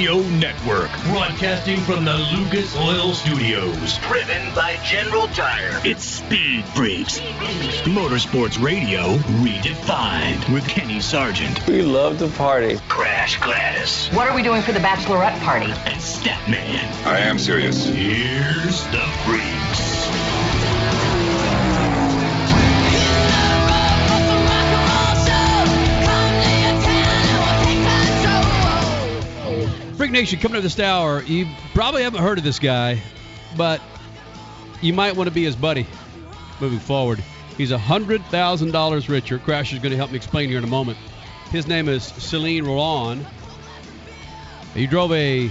Radio Network, broadcasting from the Lucas Oil Studios. Driven by General Tire. It's Speed Freaks. Motorsports Radio redefined with Kenny Sargent. We love to party. Crash Gladys. What are we doing for the bachelorette party? And Statman. I am serious. Here's the Freaks. Freak Nation, coming up this hour, you probably haven't heard of this guy, but you might want to be his buddy moving forward. He's $100,000 richer. Crash is going to help me explain here in a moment. His name is Celine Roland. He drove a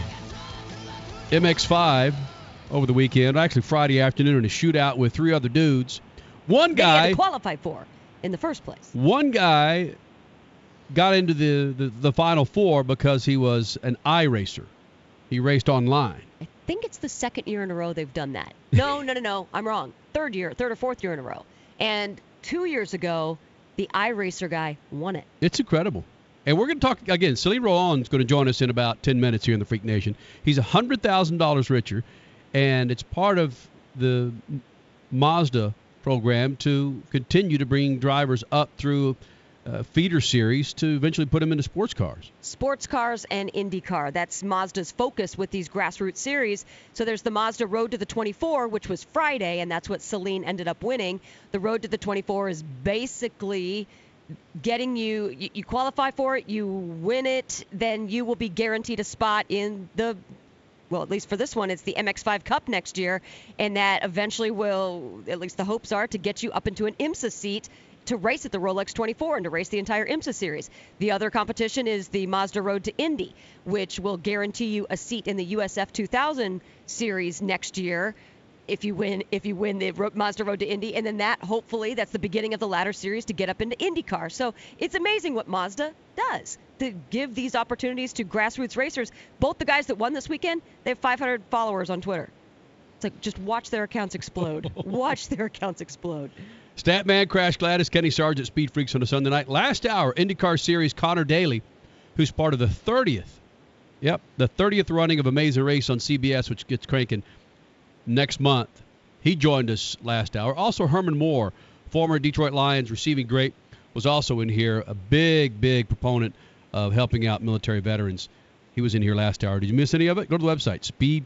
MX-5 over the weekend, actually Friday afternoon, in a shootout with three other dudes. One guy they had to qualify for in the first place. One guy got into the Final Four because he was an iRacer. He raced online. I think it's the second year in a row they've done that. No, I'm wrong. Third or fourth year in a row. And 2 years ago, the iRacer guy won it. It's incredible. And we're going to talk, again, Celine Roland's going to join us in about 10 minutes here in the Freak Nation. He's $100,000 richer, and it's part of the Mazda program to continue to bring drivers up through feeder series to eventually put them into sports cars. Sports cars and IndyCar. That's Mazda's focus with these grassroots series. So there's the Mazda Road to the 24, which was Friday, and that's what Celine ended up winning. The Road to the 24 is basically getting you qualify for it, you win it, then you will be guaranteed a spot in the, well, at least for this one, it's the MX-5 Cup next year, and that eventually will, at least the hopes are, to get you up into an IMSA seat to race at the Rolex 24 and to race the entire IMSA series. The other competition is the Mazda Road to Indy, which will guarantee you a seat in the USF 2000 series next year if you win the Mazda Road to Indy, and then hopefully that's the beginning of the ladder series to get up into IndyCar. So it's amazing what Mazda does to give these opportunities to grassroots racers. Both the guys that won this weekend, they have 500 followers on Twitter. It's like, just watch their accounts explode. Watch their accounts explode. Statman, Crash Gladys, Kenny Sargent, Speed Freaks on a Sunday night. Last hour, IndyCar Series, Connor Daly, who's part of the 30th running of Amazing Race on CBS, which gets cranking next month. He joined us last hour. Also, Herman Moore, former Detroit Lions receiving great, was also in here, a big proponent of helping out military veterans. He was in here last hour. Did you miss any of it? Go to the website,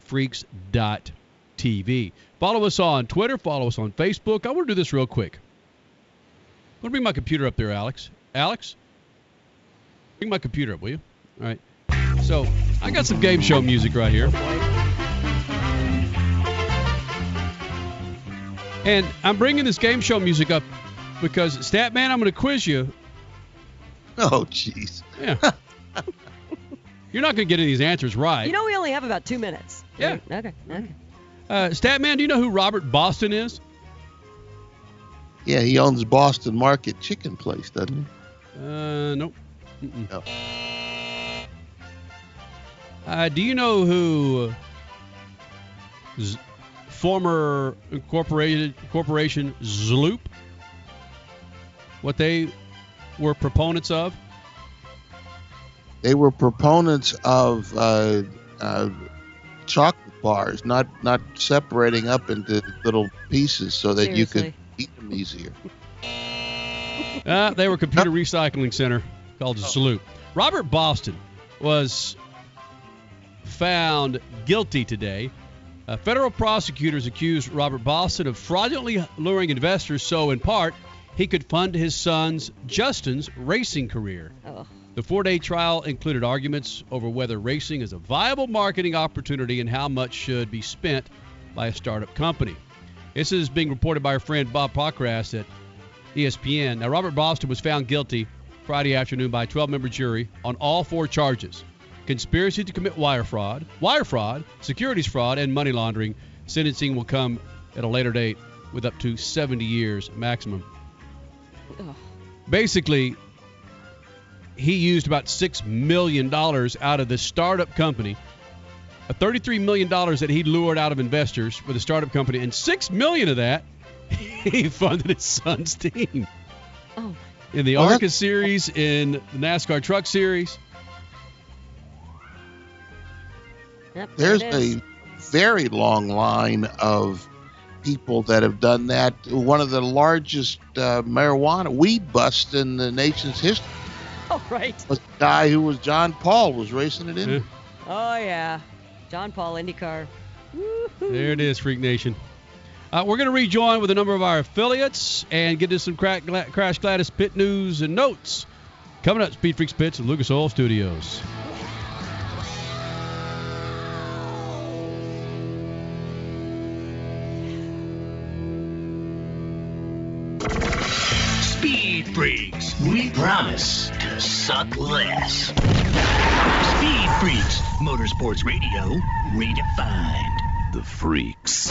speedfreaks.tv. Follow us on Twitter. Follow us on Facebook. I want to do this real quick. I'm going to bring my computer up there, Alex. Alex? Bring my computer up, will you? All right. So, I got some game show music right here. And I'm bringing this game show music up because, Statman, I'm going to quiz you. Oh, jeez. Yeah. You're not going to get any of these answers right. You know we only have about 2 minutes. Yeah. Right? Okay. Statman, do you know who Robert Boston is? Yeah, he owns Boston Market Chicken Place, doesn't he? Nope. No. Do you know who former corporation Zloop, what they were proponents of? They were proponents of chocolate bars, not separating up into little pieces so that you could eat them easier. They were a computer recycling center called Zloop. Robert Boston was found guilty today. Federal prosecutors accused Robert Boston of fraudulently luring investors so, in part, he could fund his son's, Justin's, racing career. Oh. The 4-day trial included arguments over whether racing is a viable marketing opportunity and how much should be spent by a startup company. This is being reported by our friend Bob Pockrass at ESPN. Now, Robert Boston was found guilty Friday afternoon by a 12-member jury on all 4 charges: conspiracy to commit wire fraud, securities fraud, and money laundering. Sentencing will come at a later date with up to 70 years maximum. Ugh. Basically, he used about $6 million out of the startup company, $33 million that he lured out of investors with the startup company, and $6 million of that he funded his son's team. Oh. In the ARCA series, in the NASCAR Truck Series. Yep, There's a very long line of people that have done that. One of the largest marijuana weed busts in the nation's history. Oh, right. Was a guy who was John Paul was racing it in. Yeah. Oh, yeah. John Paul, IndyCar. Woo-hoo. There it is, Freak Nation. We're going to rejoin with a number of our affiliates and get into some Crash Gladys pit news and notes. Coming up, Speed Freaks Pits at Lucas Oil Studios. Speed Freaks, we promise to suck less. Speed Freaks, Motorsports Radio, redefined. The Freaks.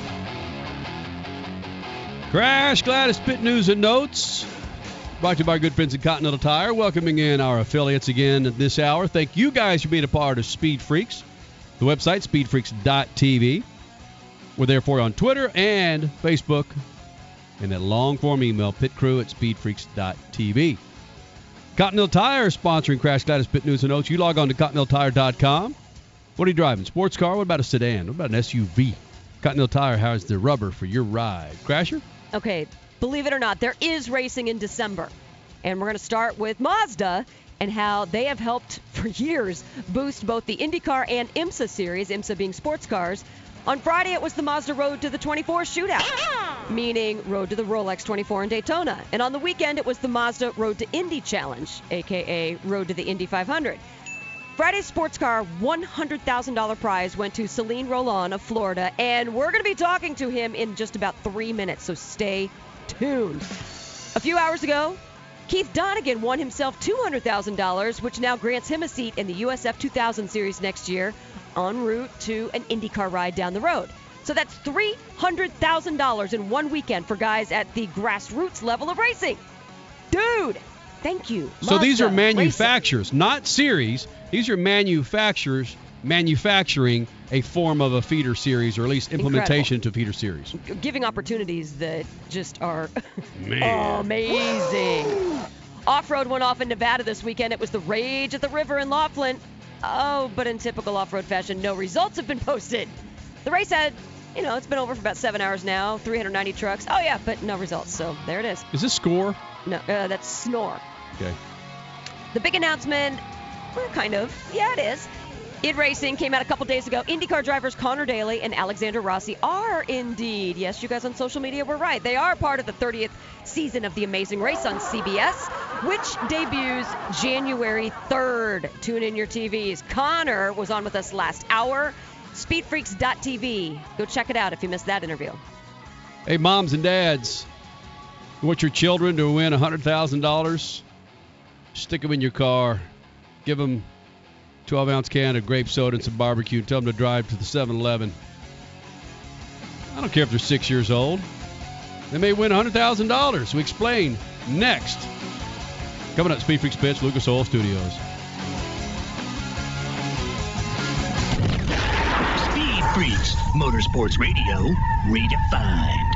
Crash Gladys pit news and notes. Brought to you by our good friends at Continental Tire. Welcoming in our affiliates again at this hour. Thank you guys for being a part of Speed Freaks. The website, speedfreaks.tv. We're there for you on Twitter and Facebook. And that long-form email, pitcrew@speedfreaks.tv. Continental Tire is sponsoring Crash Gladys pit news and notes. You log on to continentaltire.com. What are you driving? Sports car? What about a sedan? What about an SUV? Continental Tire has the rubber for your ride. Crasher? Okay, believe it or not, there is racing in December. And we're going to start with Mazda and how they have helped for years boost both the IndyCar and IMSA series, IMSA being sports cars. On Friday, it was the Mazda Road to the 24 shootout, meaning Road to the Rolex 24 in Daytona. And on the weekend, it was the Mazda Road to Indy Challenge, a.k.a. Road to the Indy 500. Friday's sports car $100,000 prize went to Celine Roland of Florida, and we're going to be talking to him in just about 3 minutes, so stay tuned. A few hours ago, Keith Donegan won himself $200,000, which now grants him a seat in the USF 2000 Series next year, en route to an IndyCar ride down the road. So that's $300,000 in one weekend for guys at the grassroots level of racing. Dude, thank you. So these are Mazda manufacturers, not series. These are manufacturers manufacturing a form of a feeder series, or at least implementation to feeder series. Racing. Giving opportunities that just are Man. amazing. Off-road went off in Nevada this weekend. It was the Rage at the River in Laughlin. Oh, but in typical off-road fashion, no results have been posted. The race had, it's been over for about 7 hours now, 390 trucks. Oh, yeah, but no results, so there it is. Is this Score? No, that's Snore. Okay. The big announcement, well, kind of. Yeah, it is. ID Racing came out a couple days ago. IndyCar drivers Connor Daly and Alexander Rossi are indeed, yes, you guys on social media were right, they are part of the 30th season of The Amazing Race on CBS, which debuts January 3rd. Tune in your TVs. Connor was on with us last hour. Speedfreaks.tv. Go check it out if you missed that interview. Hey, moms and dads, you want your children to win $100,000? Stick them in your car. Give them 12-ounce can of grape soda and some barbecue. Tell them to drive to the 7-Eleven. I don't care if they're 6 years old. They may win $100,000. We explain next. Coming up, Speed Freaks Pits, Lucas Oil Studios. Speed Freaks, Motorsports Radio, redefined.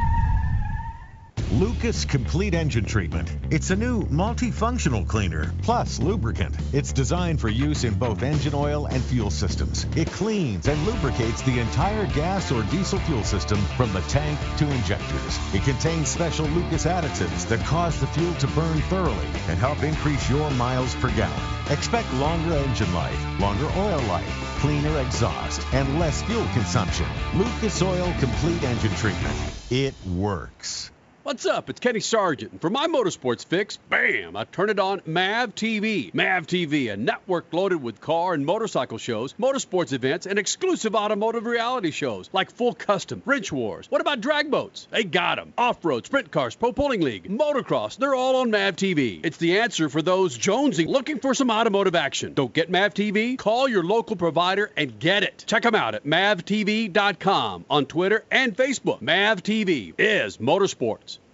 Lucas Complete Engine Treatment. It's a new multifunctional cleaner plus lubricant. It's designed for use in both engine oil and fuel systems. It cleans and lubricates the entire gas or diesel fuel system from the tank to injectors. It contains special Lucas additives that cause the fuel to burn thoroughly and help increase your miles per gallon. Expect longer engine life, longer oil life, cleaner exhaust, and less fuel consumption. Lucas Oil Complete Engine Treatment. It works. What's up? It's Kenny Sargent. And for my motorsports fix, bam, I turn it on MAV TV. MAV TV, a network loaded with car and motorcycle shows, motorsports events, and exclusive automotive reality shows like Full Custom, Wrench Wars. What about drag boats? They got them. Off-road, sprint cars, Pro Pulling League, motocross, they're all on MAV TV. It's the answer for those jonesing looking for some automotive action. Don't get MAV TV? Call your local provider and get it. Check them out at mavtv.com on Twitter and Facebook. MAV TV is motorsports.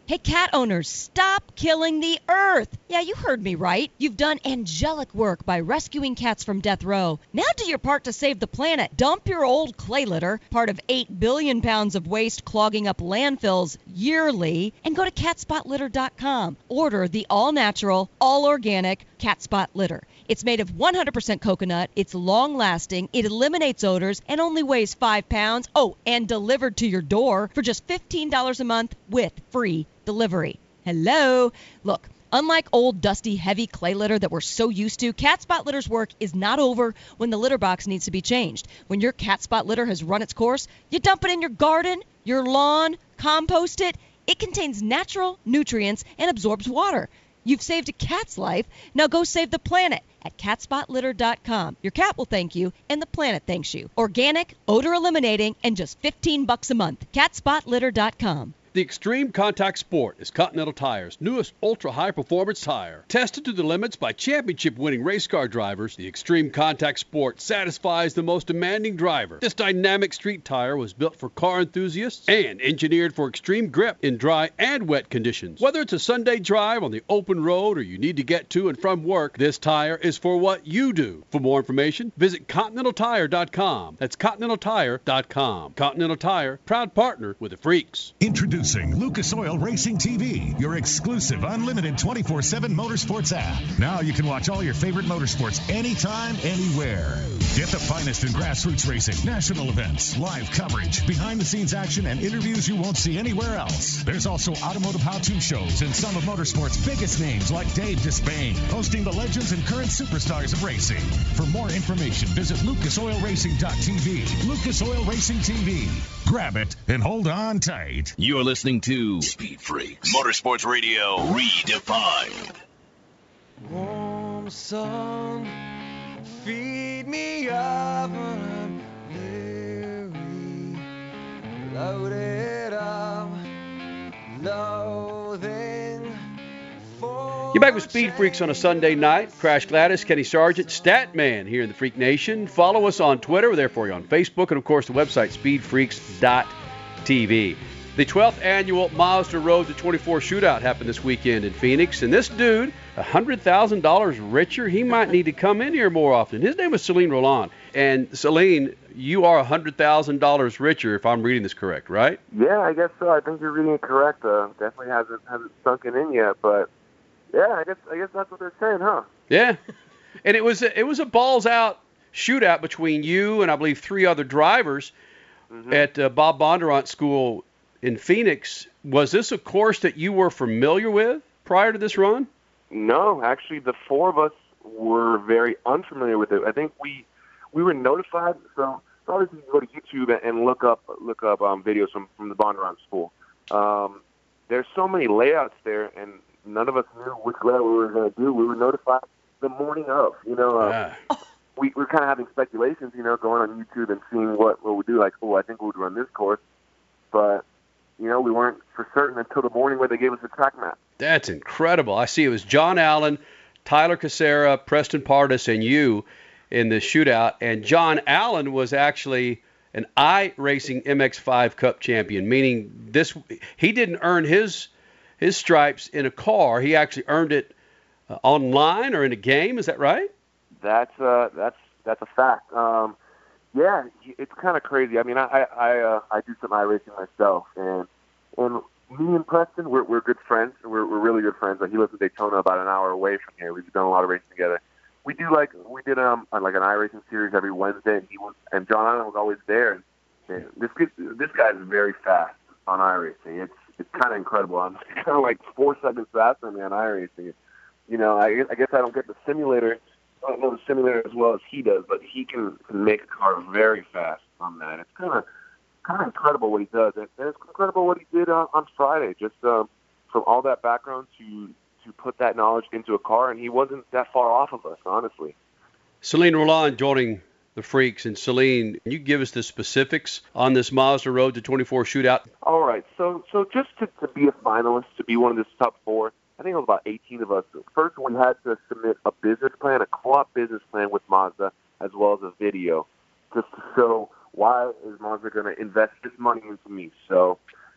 Hey, cat owners, stop killing the earth. Yeah, you heard me right. You've done angelic work by rescuing cats from death row. Now do your part to save the planet. Dump your old clay litter, part of 8 billion pounds of waste clogging up landfills yearly, and go to catspotlitter.com. Order the all-natural, all-organic Cat Spot litter. It's made of 100% coconut, it's long-lasting, it eliminates odors, and only weighs 5 pounds. Oh, and delivered to your door for just $15 a month with free delivery. Hello? Look, unlike old, dusty, heavy clay litter that we're so used to, Cat Spot Litter's work is not over when the litter box needs to be changed. When your Cat Spot litter has run its course, you dump it in your garden, your lawn, compost it. It contains natural nutrients and absorbs water. You've saved a cat's life. Now go save the planet at catspotlitter.com. Your cat will thank you, and the planet thanks you. Organic, odor-eliminating, and just $15 a month. catspotlitter.com. The Extreme Contact Sport is Continental Tire's newest ultra-high-performance tire. Tested to the limits by championship-winning race car drivers, the Extreme Contact Sport satisfies the most demanding driver. This dynamic street tire was built for car enthusiasts and engineered for extreme grip in dry and wet conditions. Whether it's a Sunday drive on the open road or you need to get to and from work, this tire is for what you do. For more information, visit ContinentalTire.com. That's ContinentalTire.com. Continental Tire, proud partner with the Freaks. Introducing Lucas Oil Racing TV, your exclusive unlimited 24/7 motorsports app. Now you can watch all your favorite motorsports anytime, anywhere. Get the finest in grassroots racing, national events, live coverage, behind-the-scenes action, and interviews you won't see anywhere else. There's also automotive how-to shows and some of motorsports' biggest names like Dave Despain, hosting the legends and current superstars of racing. For more information, visit lucasoilracing.tv. Lucas Oil Racing TV. Grab it and hold on tight. You're listening to Speed Freaks Motorsports Radio Redefined. Warm sun, feed me up when I'm weary, loaded up, loathing for. You're back with Speed Freaks on a Sunday night. Crash Gladys, Kenny Sargent, Statman here in the Freak Nation. Follow us on Twitter. We're there for you on Facebook. And, of course, the website, speedfreaks.tv. The 12th annual Mazda Road to 24 shootout happened this weekend in Phoenix. And this dude, $100,000 richer, he might need to come in here more often. His name was Celine Roland. And, Celine, you are $100,000 richer, if I'm reading this correct, right? Yeah, I guess so. I think you're reading it correct. Definitely hasn't sunken in yet, but yeah, I guess that's what they're saying, huh? Yeah, and it was a balls out shootout between you and I believe 3 other drivers at Bob Bondurant School in Phoenix. Was this a course that you were familiar with prior to this run? No, actually, the 4 of us were very unfamiliar with it. I think we were notified. So obviously, you go to YouTube and look up videos from the Bondurant School. There's so many layouts there, and none of us knew which layout we were going to do. We were notified the morning of. We were kind of having speculations, going on YouTube and seeing what we do. Like, I think we would run this course, but we weren't for certain until the morning where they gave us the track map. That's incredible. I see it was John Allen, Tyler Casera, Preston Pardis, and you in the shootout. And John Allen was actually an iRacing MX-5 Cup champion, meaning he didn't earn his stripes in a car. He actually earned it online or in a game. Is that right? That's a fact. Yeah, it's kind of crazy. I mean, I do some iRacing myself, and me and Preston, we're good friends. We're really good friends. He lives in Daytona, about an hour away from here. We've done a lot of racing together. We did like an iRacing series every Wednesday, and John Allen was always there. And this guy is very fast on iRacing. It's kind of incredible. I'm kind of like 4 seconds faster than me on iRacing. I guess I don't get the simulator. I don't know the simulator as well as he does, but he can make a car very fast on that. It's kind of incredible what he does, and it's incredible what he did on Friday. Just from all that background to put that knowledge into a car, and he wasn't that far off of us, honestly. Celine Roland joining the Freaks. And Celine, can you give us the specifics on this Mazda Road to 24 shootout? All right. So just to be a finalist, to be one of this top 4, I think it was about 18 of us. First, we had to submit a business plan, a co-op business plan with Mazda, as well as a video, just to show why is Mazda going to invest this money into me. So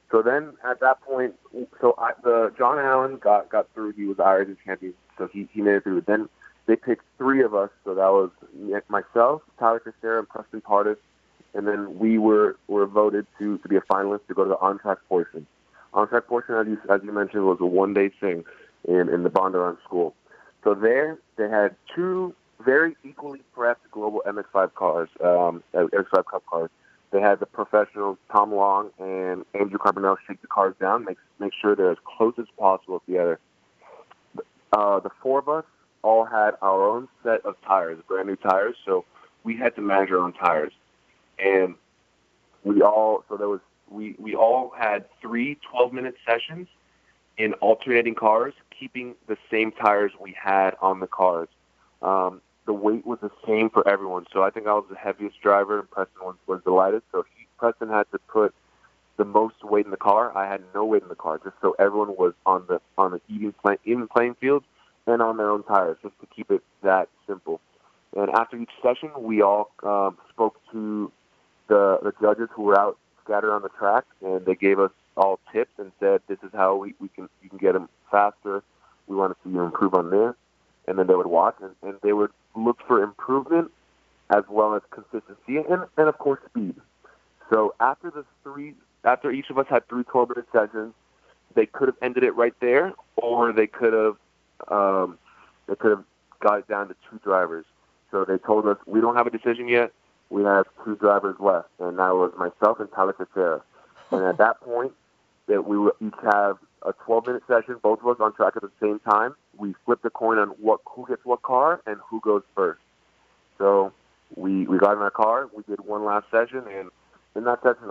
So then at that point, John Allen got through. He was Irish champion, so he made it through. Then they picked 3 of us. So that was myself, Tyler Teixeira, and Preston Pardis. And then we were voted to be a finalist to go to the on-track portion. On-track portion, as you mentioned, was a one-day thing in the Bondurant School. So there they had 2 very equally prepped global MX5 cars, MX5 Cup cars. They had the professionals Tom Long and Andrew Carbonell shake the cars down, make sure they're as close as possible together. The 4 of us all had our own set of tires, brand new tires, so we had to manage our own tires. And we all had 3 12-minute sessions in alternating cars, keeping the same tires we had on the cars. The weight was the same for everyone, so I think I was the heaviest driver, and Preston was delighted. So Preston had to put the most weight in the car. I had no weight in the car, just so everyone was on the even playing field and on their own tires, just to keep it that simple. And after each session, we all spoke to the judges who were out scattered on the track, and they gave us all tips and said, "This is how you can get them faster. We want to see you improve on this." And then they would watch, and they would look for improvement as well as consistency and of course speed. So after each of us had 3 12-minute sessions, they could have ended it right there, or they could have got it down to 2 drivers. So they told us, we don't have a decision yet. We have 2 drivers left, and that was myself and Tyler Teixeira. And at that point, that we would each have a 12-minute session, both of us on track at the same time. We flipped a coin on who gets what car and who goes first. So we got in our car. We did one last session, and in that session,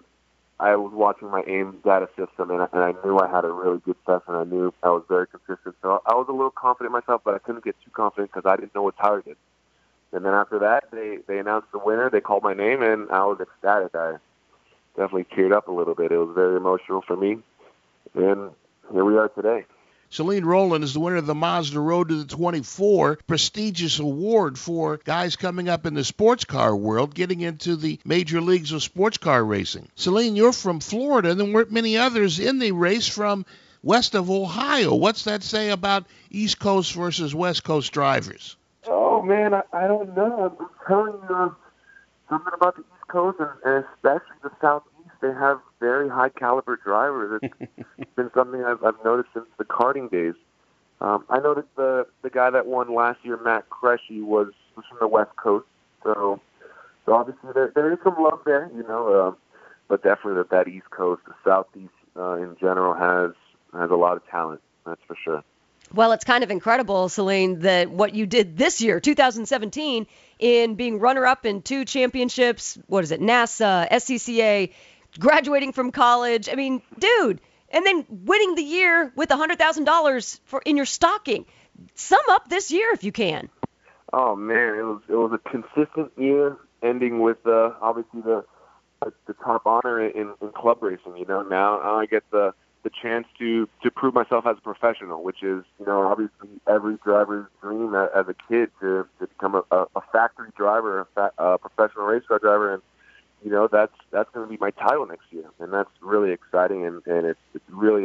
I was watching my AIM data system, and I knew I had a really good session. I knew I was very consistent. So I was a little confident myself, but I couldn't get too confident because I didn't know what Tyler did. And then after that, they announced the winner. They called my name, and I was ecstatic. I definitely teared up a little bit. It was very emotional for me. And here we are today. Celine Rowland is the winner of the Mazda Road to the 24, prestigious award for guys coming up in the sports car world, getting into the major leagues of sports car racing. Celine, you're from Florida, and there weren't many others in the race from west of Ohio. What's that say about East Coast versus West Coast drivers? Oh, man, I don't know. I'm telling you something about the East Coast, and especially the Southeast. They have very high-caliber drivers. It's been something I've noticed since the karting days. I noticed the guy that won last year, Matt Cresci, was from the West Coast. So obviously there is some love there, but definitely that East Coast, the Southeast in general, has a lot of talent. That's for sure. Well, it's kind of incredible, Celine, that what you did this year, 2017, in being runner-up in 2 championships, NASA, SCCA, graduating from college. I mean, dude, and then winning the year with $100,000 in your stocking. Sum up this year if you can. Oh man, it was a consistent year, ending with obviously the top honor in club racing. Now I get the chance to prove myself as a professional, which is obviously every driver's dream as a kid to become a factory driver, a professional race car driver, and that's going to be my title next year, and that's really exciting, and it's really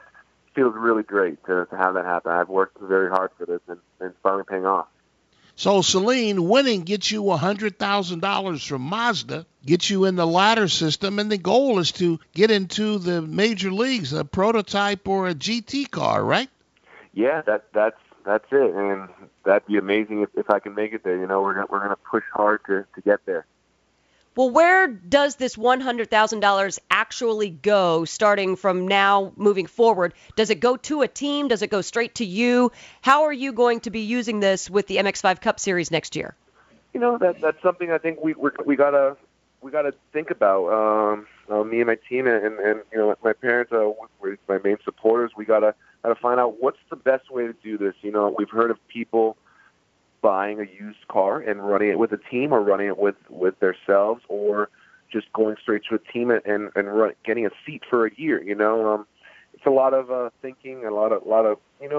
feels really great to have that happen. I've worked very hard for this, and it's finally paying off. So, Celine, winning gets you $100,000 from Mazda, gets you in the ladder system, and the goal is to get into the major leagues, a prototype or a GT car, right? Yeah, that's it, and that'd be amazing if I can make it there. We're gonna push hard to get there. Well, where does this $100,000 actually go starting from now moving forward? Does it go to a team? Does it go straight to you? How are you going to be using this with the MX5 Cup Series next year? That's something I think we gotta think about. Me and my team and my parents, my main supporters. We gotta find out what's the best way to do this. We've heard of people buying a used car and running it with a team, or running it with themselves, or just going straight to a team and getting a seat for a year. It's a lot of thinking, a lot of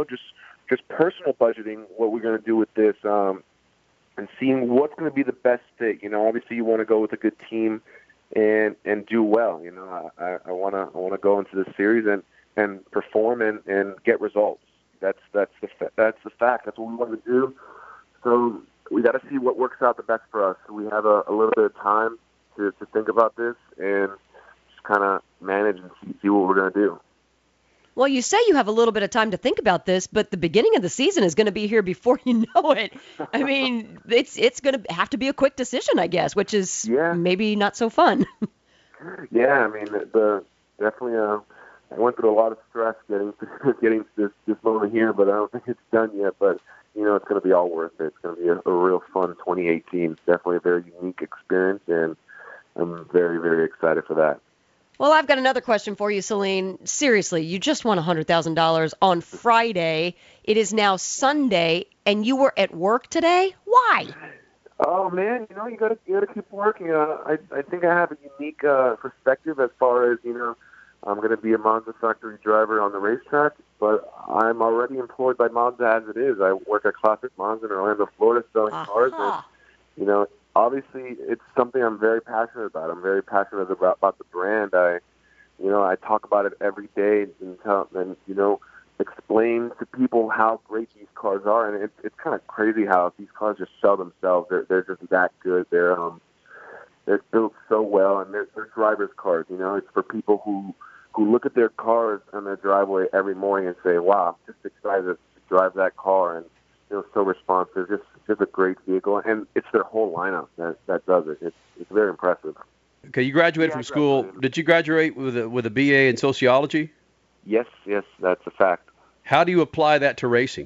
just personal budgeting. What we're going to do with this, and seeing what's going to be the best fit. Obviously you want to go with a good team and do well. You know, I want to go into this series and perform and get results. That's the fact. That's what we want to do. So we got to see what works out the best for us. We have a little bit of time to think about this and just kind of manage and see what we're going to do. Well, you say you have a little bit of time to think about this, but the beginning of the season is going to be here before you know it. I mean, it's going to have to be a quick decision, I guess, which is maybe not so fun. Yeah, I mean, definitely. I went through a lot of stress getting to this moment here, but I don't think it's done yet. But you know, it's going to be all worth it. It's going to be a real fun 2018. It's definitely a very unique experience, and I'm very, very excited for that. Well, I've got another question for you, Saleen. Seriously, you just won $100,000 on Friday. It is now Sunday, and you were at work today? Why? Oh man, you know, you gotta keep working. I think I have a unique perspective as far as, you know, I'm going to be a Mazda factory driver on the racetrack, but I'm already employed by Mazda as it is. I work at Classic Mazda in Orlando, Florida, selling cars, and you know, obviously it's something I'm very passionate about. I'm very passionate about the brand. I talk about it every day and you know, explain to people how great these cars are, and it's kind of crazy how these cars just sell themselves. They're just that good. They're built so well, and they're drivers' cars. You know, it's for people who look at their cars on their driveway every morning and say, "Wow, I'm just excited to drive that car," and you know, so responsive. Just a great vehicle, and it's their whole lineup that does it. It's very impressive. Okay, you graduated from school. Did you graduate with a BA in sociology? Yes, that's a fact. How do you apply that to racing?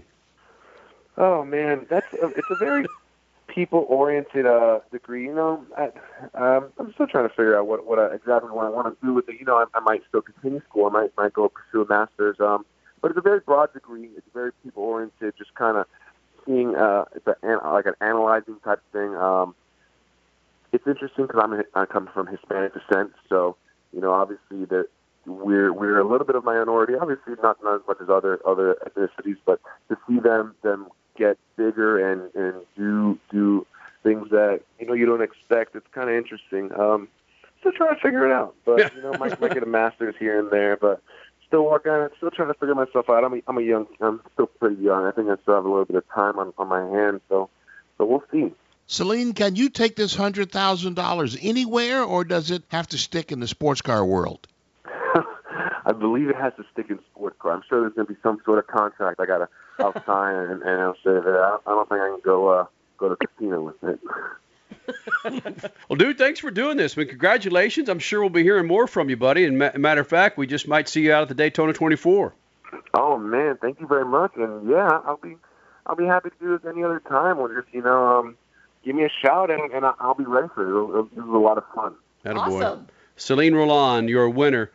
Oh man, it's a very people-oriented degree. You know, I'm still trying to figure out what exactly what I want to do with it. You know, I might still continue school. I might go pursue a master's. But it's a very broad degree. It's very people-oriented. Just kind of seeing it's like an analyzing type thing. It's interesting because I come from Hispanic descent, so you know, obviously that we're a little bit of minority. Obviously, not as much as other ethnicities, but to see them get bigger and do things that you know you don't expect, it's kind of interesting. Still trying to figure it out, but you know, might get a master's here and there, but still working on it. Still trying to figure myself out. I'm still pretty young. I think I still have a little bit of time on my hands, so we'll see. Saleen, can you take this $100,000 anywhere, or does it have to stick in the sports car world? I believe it has to stick in sports car. I'm sure there's going to be some sort of contract I'll sign and I'll say that I don't think I can go to casino with it. Well, dude, thanks for doing this. I mean, congratulations. I'm sure we'll be hearing more from you, buddy. And matter of fact, we just might see you out at the Daytona 24. Oh man, thank you very much. And yeah, I'll be happy to do this any other time. Or just give me a shout and I'll be ready for it. This is a lot of fun. Awesome. Saleen Roland, your winner.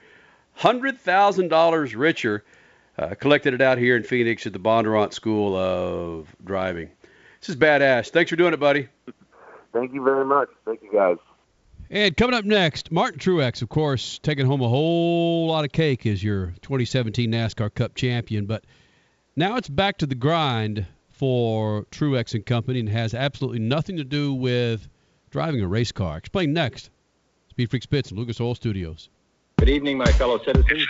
$100,000 richer. Collected it out here in Phoenix at the Bondurant School of Driving. This is badass. Thanks for doing it, buddy. Thank you very much. Thank you, guys. And coming up next, Martin Truex, of course, taking home a whole lot of cake as your 2017 NASCAR Cup champion. But now it's back to the grind for Truex and company and has absolutely nothing to do with driving a race car. Explain next. Speed Freaks Pits in Lucas Oil Studios. Good evening, my fellow citizens.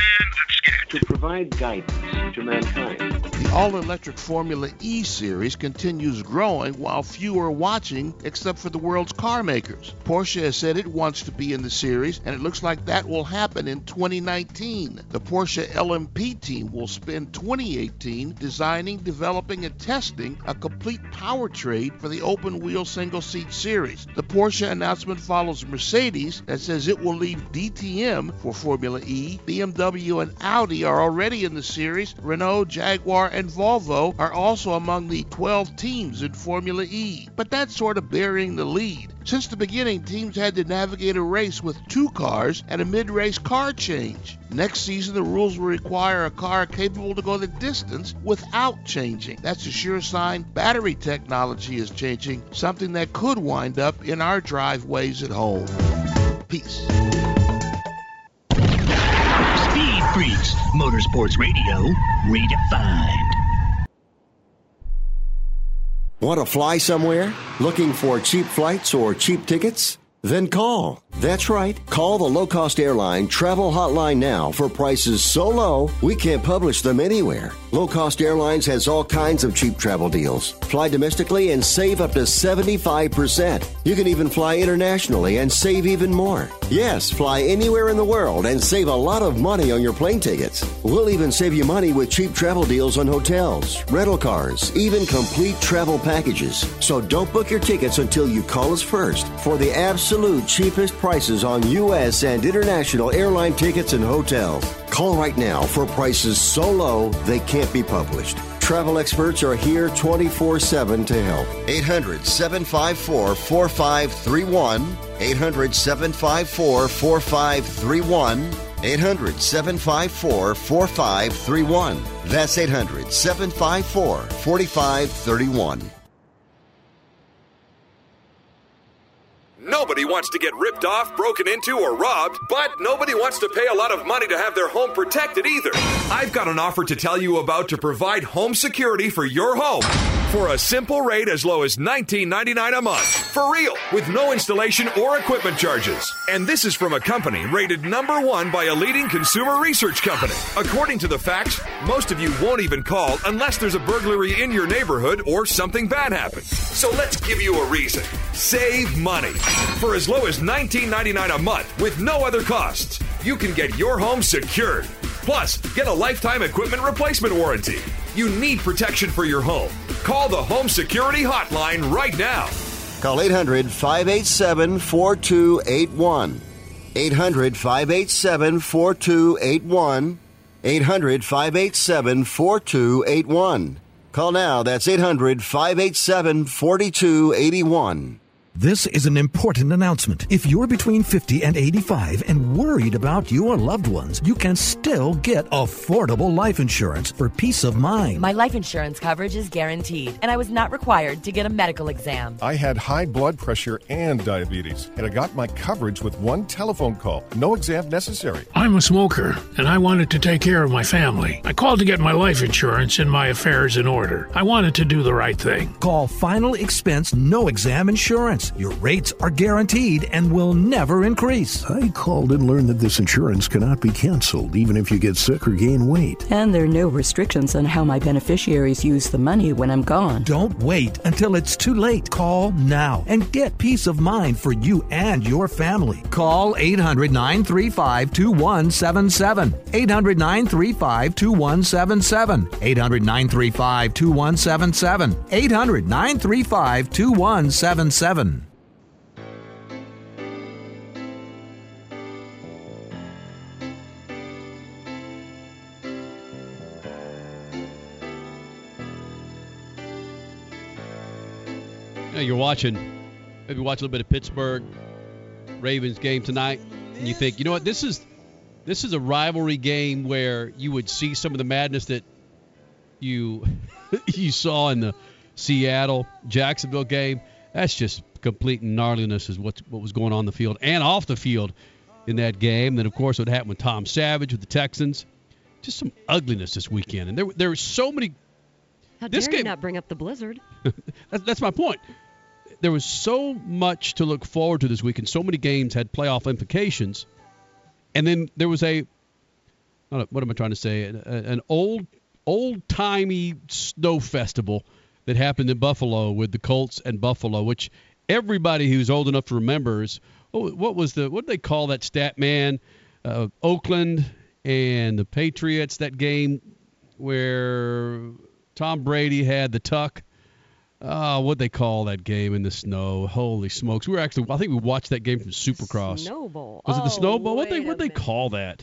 To provide guidance to mankind. The all-electric Formula E series continues growing while few are watching except for the world's car makers. Porsche has said it wants to be in the series, and it looks like that will happen in 2019. The Porsche LMP team will spend 2018 designing, developing, and testing a complete powertrain for the open-wheel single-seat series. The Porsche announcement follows Mercedes that says it will leave DTM for Formula E. BMW and Audi are already in the series. Renault, Jaguar, and Volvo are also among the 12 teams in Formula E. But that's sort of burying the lead. Since the beginning, teams had to navigate a race with 2 cars and a mid-race car change. Next season, the rules will require a car capable to go the distance without changing. That's a sure sign battery technology is changing, something that could wind up in our driveways at home. Peace. Speed Freaks, Motorsports Radio, redefined. Want to fly somewhere? Looking for cheap flights or cheap tickets? Then call. That's right. Call the low-cost airline travel hotline now for prices so low we can't publish them anywhere. Low-cost airlines has all kinds of cheap travel deals. Fly domestically and save up to 75%. You can even fly internationally and save even more. Yes, fly anywhere in the world and save a lot of money on your plane tickets. We'll even save you money with cheap travel deals on hotels, rental cars, even complete travel packages. So don't book your tickets until you call us first for the absolute cheapest prices on U.S. and international airline tickets and hotels. Call right now for prices so low they can't be published. Travel experts are here 24/7 to help. 800-754-4531. 800-754-4531. 800-754-4531. That's 800-754-4531. Nobody wants to get ripped off, broken into, or robbed, but nobody wants to pay a lot of money to have their home protected either. I've got an offer to tell you about to provide home security for your home for a simple rate as low as $19.99 a month. For real, with no installation or equipment charges. And this is from a company rated #1 by a leading consumer research company. According to the facts, most of you won't even call unless there's a burglary in your neighborhood or something bad happens. So let's give you a reason. Save money. For as low as $19.99 a month with no other costs, you can get your home secured. Plus, get a lifetime equipment replacement warranty. You need protection for your home. Call the Home Security Hotline right now. Call 800-587-4281. 800-587-4281. 800-587-4281. Call now. That's 800-587-4281. This is an important announcement. If you're between 50 and 85 and worried about your loved ones, you can still get affordable life insurance for peace of mind. My life insurance coverage is guaranteed, and I was not required to get a medical exam. I had high blood pressure and diabetes, and I got my coverage with one telephone call. No exam necessary. I'm a smoker, and I wanted to take care of my family. I called to get my life insurance and my affairs in order. I wanted to do the right thing. Call Final Expense No Exam Insurance. Your rates are guaranteed and will never increase. I called and learned that this insurance cannot be canceled, even if you get sick or gain weight. And there are no restrictions on how my beneficiaries use the money when I'm gone. Don't wait until it's too late. Call now and get peace of mind for you and your family. Call 800-935-2177. 800-935-2177. 800-935-2177. 800-935-2177. You're maybe watch a little bit of Pittsburgh Ravens game tonight, and you think, you know what, this is a rivalry game where you would see some of the madness that you saw in the Seattle-Jacksonville game. That's just complete gnarliness is what was going on the field and off the field in that game. Then, of course, what happened with Tom Savage with the Texans. Just some ugliness this weekend. And there were so many. How dare you not bring up the blizzard? That's my point. There was so much to look forward to this weekend. So many games had playoff implications. And then there was what am I trying to say? An old-timey snow festival that happened in Buffalo with the Colts and Buffalo, which everybody who's old enough to remember is, what did they call that stat, man? Oakland and the Patriots, that game where Tom Brady had the tuck. What'd they call that game in the snow? Holy smokes. I think we watched that game from Supercross. Snow Bowl. Was it the Snow Bowl? What'd they call that?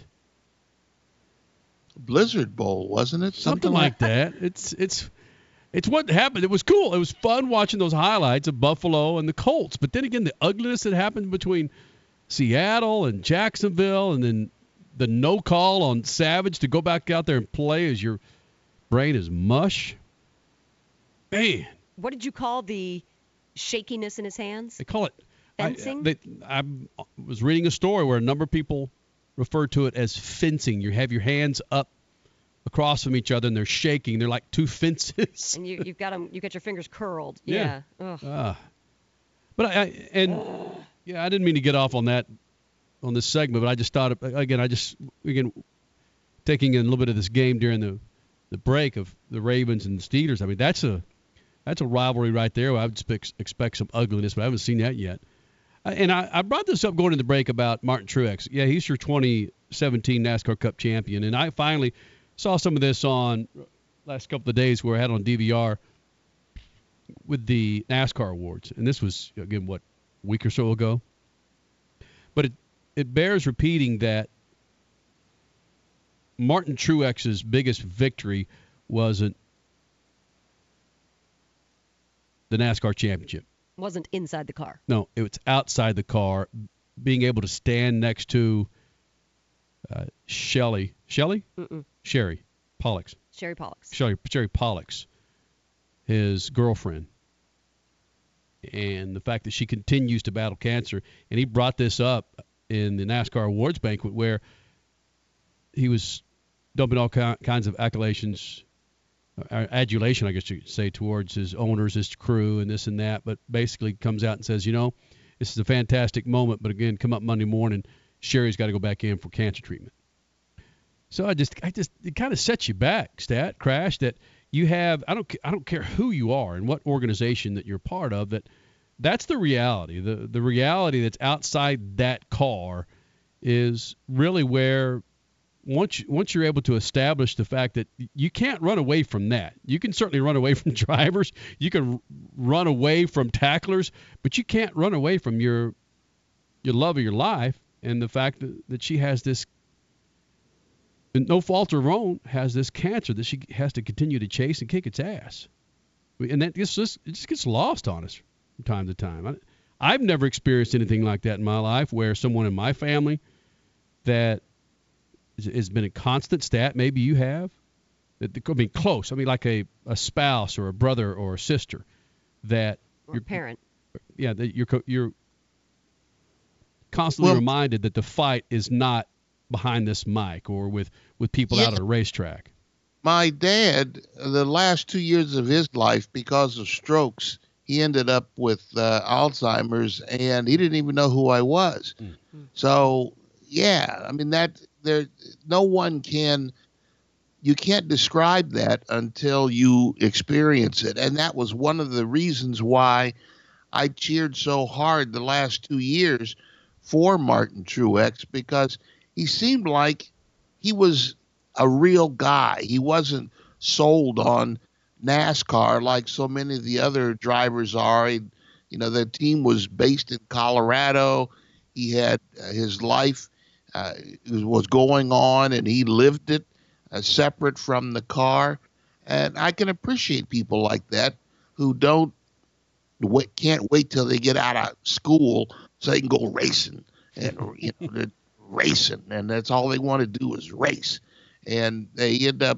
Blizzard Bowl, wasn't it? Something like that. It's what happened. It was cool. It was fun watching those highlights of Buffalo and the Colts. But then again, the ugliness that happened between Seattle and Jacksonville, and then the no call on Savage to go back out there and play as your brain is mush. Man. What did you call the shakiness in his hands? They call it fencing. I was reading a story where a number of people refer to it as fencing. You have your hands up across from each other and they're shaking. They're like two fences. And you got your fingers curled. Yeah. But Yeah, I didn't mean to get off on that on this segment, but I just thought again taking in a little bit of this game during the break of the Ravens and the Steelers. I mean, that's a rivalry right there. I would expect some ugliness, but I haven't seen that yet. And I brought this up going into the break about Martin Truex. Yeah, he's your 2017 NASCAR Cup champion, and I finally saw some of this on last couple of days where I had on DVR with the NASCAR awards, and this was again a week or so ago. But it bears repeating that Martin Truex's biggest victory wasn't the NASCAR championship. Wasn't inside the car. No, it was outside the car, being able to stand next to Sherry Pollux. Sherry Pollux, his girlfriend. And the fact that she continues to battle cancer. And he brought this up in the NASCAR awards banquet where he was dumping all kinds of adulation, I guess you could say, towards his owners, his crew, and this and that, but basically comes out and says, this is a fantastic moment, but again, come up Monday morning, Sherry's got to go back in for cancer treatment. So it kind of sets you back, Crash, that you have, I don't care who you are and what organization that you're part of, that's the reality. The reality that's outside that car is really where once you're able to establish the fact that you can't run away from that. You can certainly run away from drivers. You can run away from tacklers, but you can't run away from your love of your life and the fact that she has this, no fault of her own, has this cancer that she has to continue to chase and kick its ass. And it just gets lost on us from time to time. I've never experienced anything like that in my life where someone in my family that has been a constant stat, maybe you have, close. I mean, like a spouse or a brother or a sister that or a parent. Yeah, that you're constantly reminded that the fight is not behind this mic or with people out at a racetrack. My dad, the last 2 years of his life, because of strokes, he ended up with Alzheimer's, and he didn't even know who I was. Mm-hmm. So, yeah, I mean, you can't describe that until you experience it. And that was one of the reasons why I cheered so hard the last 2 years for Martin Truex, because he seemed like he was a real guy. He wasn't sold on NASCAR like so many of the other drivers are. The team was based in Colorado. He had his life was going on, and he lived it separate from the car. And I can appreciate people like that who can't wait till they get out of school so they can go racing and racing, and that's all they want to do is race. And they end up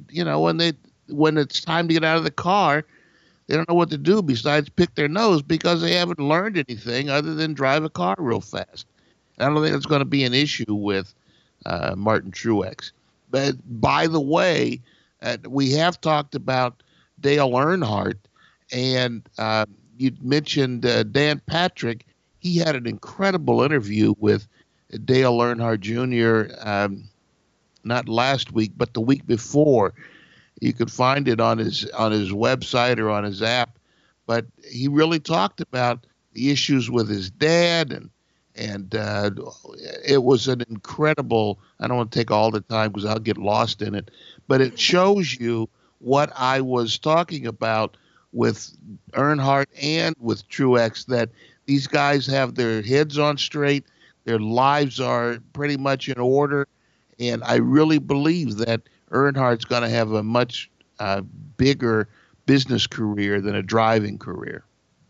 when it's time to get out of the car, they don't know what to do besides pick their nose because they haven't learned anything other than drive a car real fast. I don't think it's going to be an issue with Martin Truex. But by the way, we have talked about Dale Earnhardt, and you mentioned Dan Patrick. He had an incredible interview with Dale Earnhardt Jr. Not last week, but the week before. You could find it on his website or on his app. But he really talked about the issues with his dad, and it was an incredible. I don't want to take all the time because I'll get lost in it. But it shows you what I was talking about with Earnhardt and with Truex, that these guys have their heads on straight. Their lives are pretty much in order. And I really believe that Earnhardt's going to have a much bigger business career than a driving career.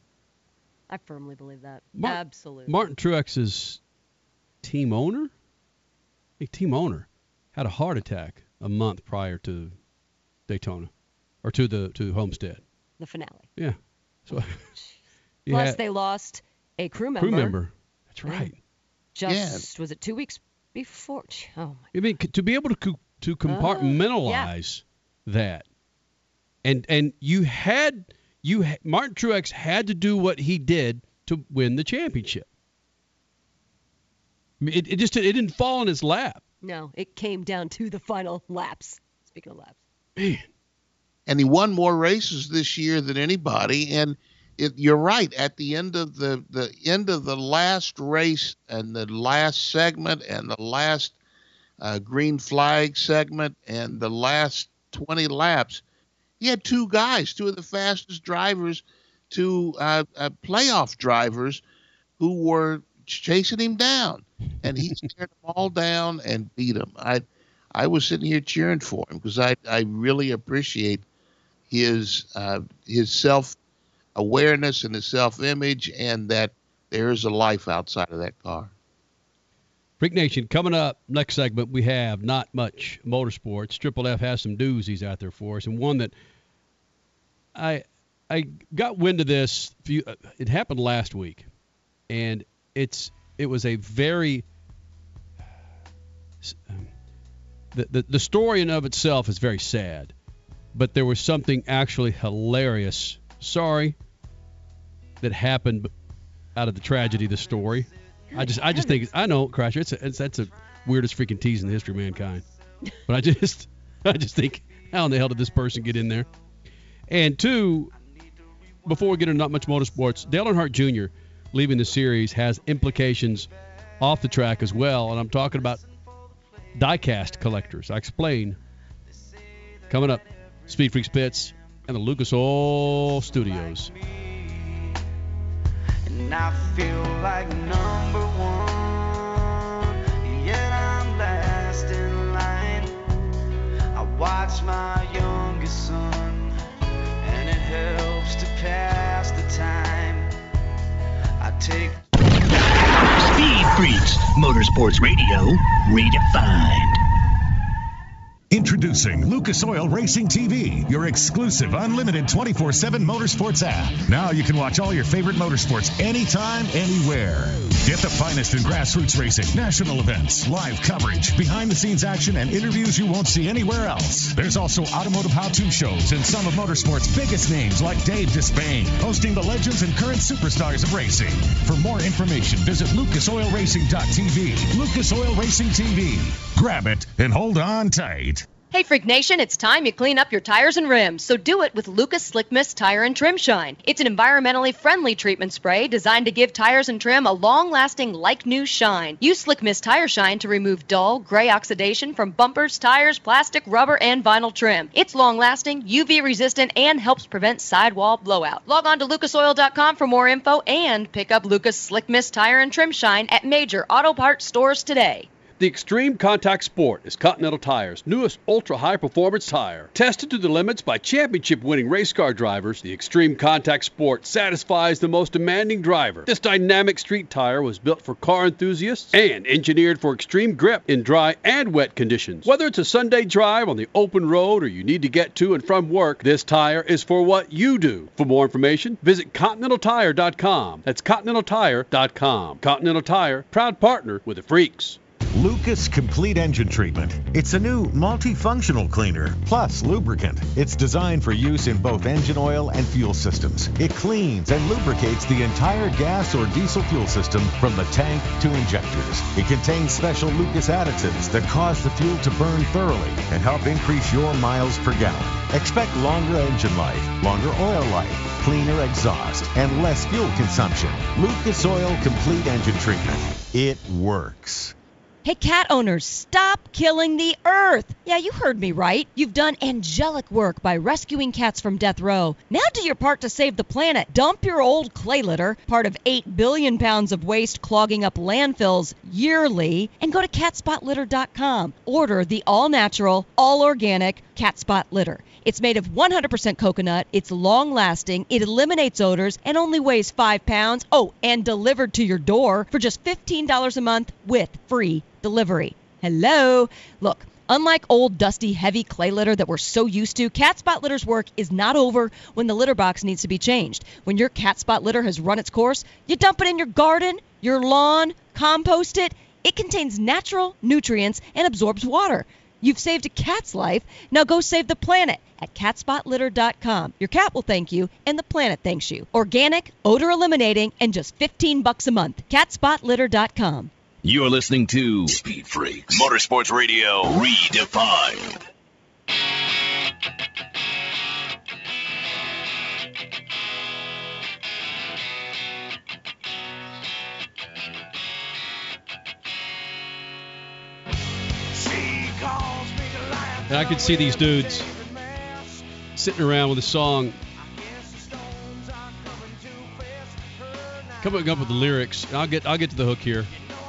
I firmly believe that. Absolutely. Martin Truex's team owner had a heart attack a month prior to Daytona, or to Homestead. The finale. Yeah. So. Plus, they lost a crew member. That's right. Was it 2 weeks before? Oh my! I mean, to be able to compartmentalize that, and Martin Truex had to do what he did to win the championship. I mean, it didn't fall in his lap. No, it came down to the final laps. Speaking of laps. Man. And he won more races this year than anybody. And you're right. At the end of the last race and the last segment and the last green flag segment and the last 20 laps, he had two of the fastest drivers, two playoff drivers who were chasing him down. And he stared them all down and beat them. I was sitting here cheering for him because I really appreciate his self-awareness and his self-image, and that there is a life outside of that car. Freak Nation, coming up next segment, we have Not Much Motorsports. Triple F has some doozies out there for us, and one that I got wind of this. It happened last week, and it was a very the story in of itself is very sad, but there was something actually hilarious. That happened out of the tragedy of the story. I just think I know, Crasher. That's the weirdest freaking tease in the history of mankind. But I just think, how in the hell did this person get in there? And two, before we get into Not Much Motorsports, Dale Earnhardt Jr. leaving the series has implications off the track as well, and I'm talking about diecast collectors. I explain coming up. Speed Freaks Pits and the Lucas Oil Studios. And I feel like number one, yet I'm last in line. I watch my youngest son, and it helps to pass the time. I take Speed Freaks, Motorsports Radio, redefined. Introducing Lucas Oil Racing TV, your exclusive unlimited 24/7 motorsports app. Now you can watch all your favorite motorsports anytime, anywhere. Get the finest in grassroots racing, national events, live coverage, behind-the-scenes action, and interviews you won't see anywhere else. There's also automotive how-to shows and some of motorsports' biggest names like Dave Despain, hosting the legends and current superstars of racing. For more information, visit lucasoilracing.tv. Lucas Oil Racing TV. Grab it and hold on tight. Hey Freak Nation, it's time you clean up your tires and rims, so do it with Lucas Slick Mist Tire and Trim Shine. It's an environmentally friendly treatment spray designed to give tires and trim a long-lasting like-new shine. Use Slick Mist Tire Shine to remove dull, gray oxidation from bumpers, tires, plastic, rubber, and vinyl trim. It's long-lasting, UV-resistant, and helps prevent sidewall blowout. Log on to lucasoil.com for more info and pick up Lucas Slick Mist Tire and Trim Shine at major auto parts stores today. The Extreme Contact Sport is Continental Tire's newest ultra-high-performance tire. Tested to the limits by championship-winning race car drivers, the Extreme Contact Sport satisfies the most demanding driver. This dynamic street tire was built for car enthusiasts and engineered for extreme grip in dry and wet conditions. Whether it's a Sunday drive on the open road or you need to get to and from work, this tire is for what you do. For more information, visit ContinentalTire.com. That's ContinentalTire.com. Continental Tire, proud partner with the Freaks. Lucas Complete Engine Treatment. It's a new multifunctional cleaner, plus lubricant. It's designed for use in both engine oil and fuel systems. It cleans and lubricates the entire gas or diesel fuel system from the tank to injectors. It contains special Lucas additives that cause the fuel to burn thoroughly and help increase your miles per gallon. Expect longer engine life, longer oil life, cleaner exhaust, and less fuel consumption. Lucas Oil Complete Engine Treatment. It works. Hey, cat owners, stop killing the earth. Yeah, you heard me right. You've done angelic work by rescuing cats from death row. Now do your part to save the planet. Dump your old clay litter, part of 8 billion pounds of waste clogging up landfills yearly, and go to catspotlitter.com. Order the all-natural, all-organic Cat Spot Litter. It's made of 100% coconut, it's long-lasting, it eliminates odors, and only weighs 5 pounds. Oh, and delivered to your door for just $15 a month with free delivery. Hello? Look, unlike old, dusty, heavy clay litter that we're so used to, Cat Spot Litter's work is not over when the litter box needs to be changed. When your Cat Spot Litter has run its course, you dump it in your garden, your lawn, compost it. It contains natural nutrients and absorbs water. You've saved a cat's life. Now go save the planet at catspotlitter.com. Your cat will thank you, and the planet thanks you. Organic, odor eliminating, and just $15 a month. Catspotlitter.com. You're listening to Speed Freaks Motorsports Radio Redefined. And I could see these dudes sitting around with a song, coming up with the lyrics. I'll get to the hook here.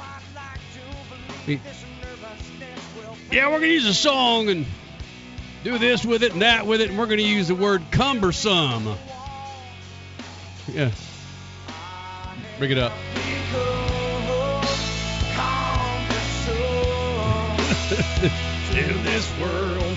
Yeah, we're gonna use a song and do this with it and that with it, and we're gonna use the word cumbersome. Yeah, bring it up. In this world.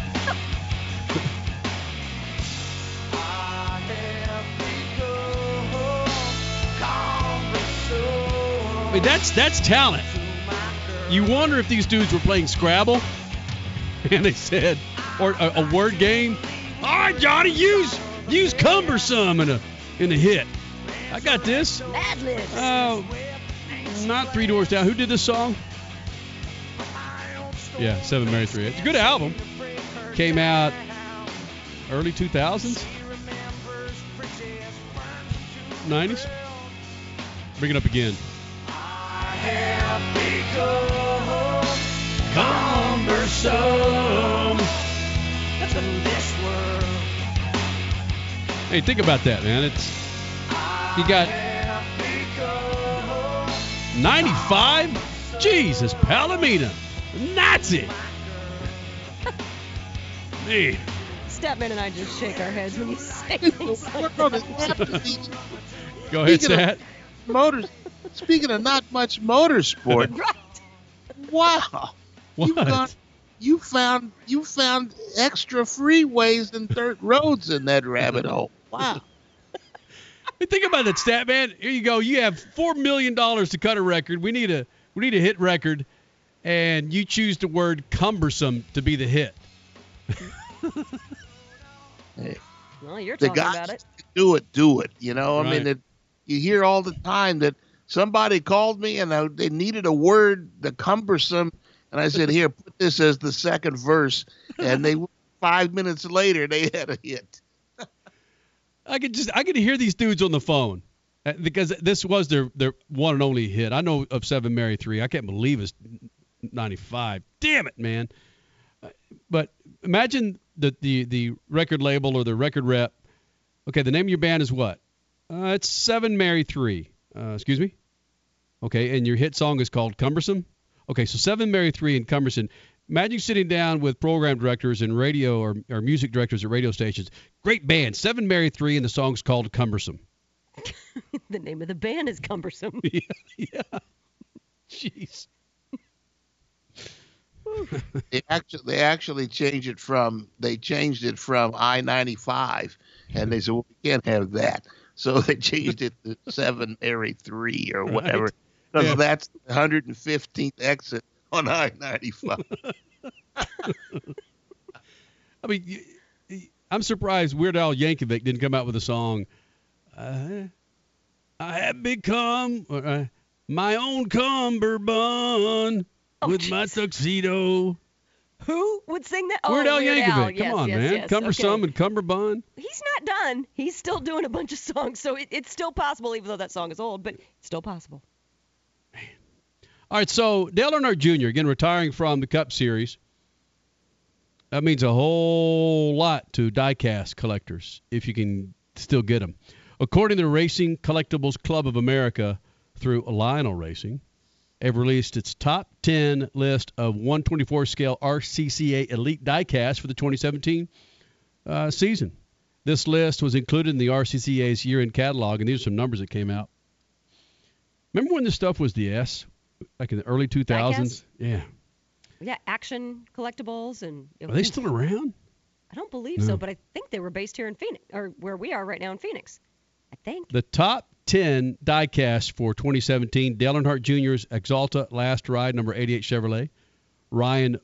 I mean, that's talent. You wonder if these dudes were playing Scrabble, and they said, or a word game. All right, Johnny, use cumbersome in a hit. I got this. Not Three Doors Down. Who did this song? Yeah, 7 Mary 3. It's a good album. Came out early 2000s, 90s. Bring it up again. Cumbersome. Hey, think about that, man. You got 95. Jesus, Palomino. Nazi. Man. Statman and I just shake our heads when you say things like that. Go ahead, Stat. Speaking of not much motorsport. Right. Wow. What? You found extra freeways and dirt roads in that rabbit hole. Wow. Hey, think about that, Statman. Here you go. You have $4 million to cut a record. We need a hit record. And you choose the word cumbersome to be the hit. Hey, well, you're talking about it. Do it. You know, right. I mean, you hear all the time that somebody called me and they needed a word, the cumbersome, and I said, here, put this as the second verse. And 5 minutes later, they had a hit. I could hear these dudes on the phone because this was their one and only hit. I know of 7 Mary 3. I can't believe it's 95. Damn it, man. But imagine the record label or the record rep. Okay, the name of your band is what? It's 7 Mary 3. Excuse me? Okay, and your hit song is called Cumbersome? Okay, so 7 Mary 3 and Cumbersome. Imagine sitting down with program directors and radio or music directors at radio stations. Great band, 7 Mary 3, and the song's called Cumbersome. The name of the band is Cumbersome. Yeah. Jeez. They actually changed it from I-95, and they said, well, we can't have that. So they changed it to 7 Mary 3 or whatever, because that's the 115th exit on I-95. I mean, I'm surprised Weird Al Yankovic didn't come out with a song. I have become my own cummerbund with my tuxedo. Who would sing that? Weird Al Yankovic. Yes, Come on, man. Yes, Cumbersome okay. and cummerbund. He's not done. He's still doing a bunch of songs, so it's still possible, even though that song is old, but it's still possible. Man. All right, so Dale Earnhardt Jr., again, retiring from the Cup Series. That means a whole lot to diecast collectors, if you can still get them. According to the Racing Collectibles Club of America through Lionel Racing, have released its top 10 list of 124 scale RCCA Elite diecast for the 2017 season. This list was included in the RCCA's year-end catalog, and these are some numbers that came out. Remember when this stuff was the S, like in the early 2000s? Diecast? Yeah. Yeah, Action Collectibles and. Are they still around? I don't believe so, but I think they were based here in Phoenix, or where we are right now in Phoenix. I think. The top 10 diecast for 2017, Dale Earnhardt Jr.'s Exalta Last Ride, number 88 Chevrolet. Ryan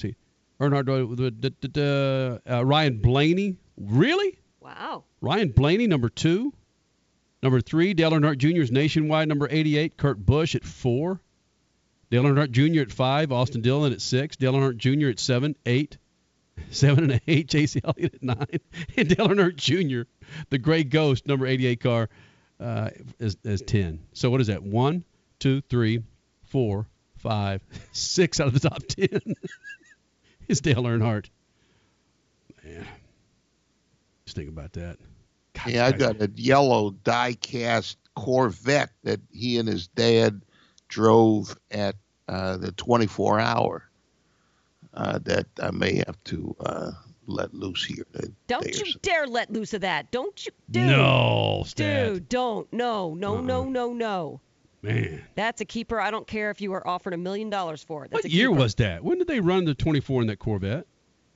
Blaney. Really? Wow. Ryan Blaney, number 2. Number 3, Dale Earnhardt Jr.'s Nationwide, number 88, Kurt Busch at 4. Dale Earnhardt Jr. at 5, Austin Dillon at 6, Dale Earnhardt Jr. at 7, 8, 7 and 8, Chase Elliott at 9, and Dale Earnhardt Jr., the Gray Ghost, number 88 car, is 10. So what is that? 1, 2, 3, 4, 5, 6 out of the top 10 is Dale Earnhardt. Man, just think about that. God, yeah, I got a yellow die-cast Corvette that he and his dad drove at the 24-hour that I may have to let loose here. Don't you dare let loose of that. Don't you, dude. No, Stat. Dude, don't. No. Man. That's a keeper. I don't care if you were offered $1 million for it. That's What year was that? When did they run the 24 in that Corvette?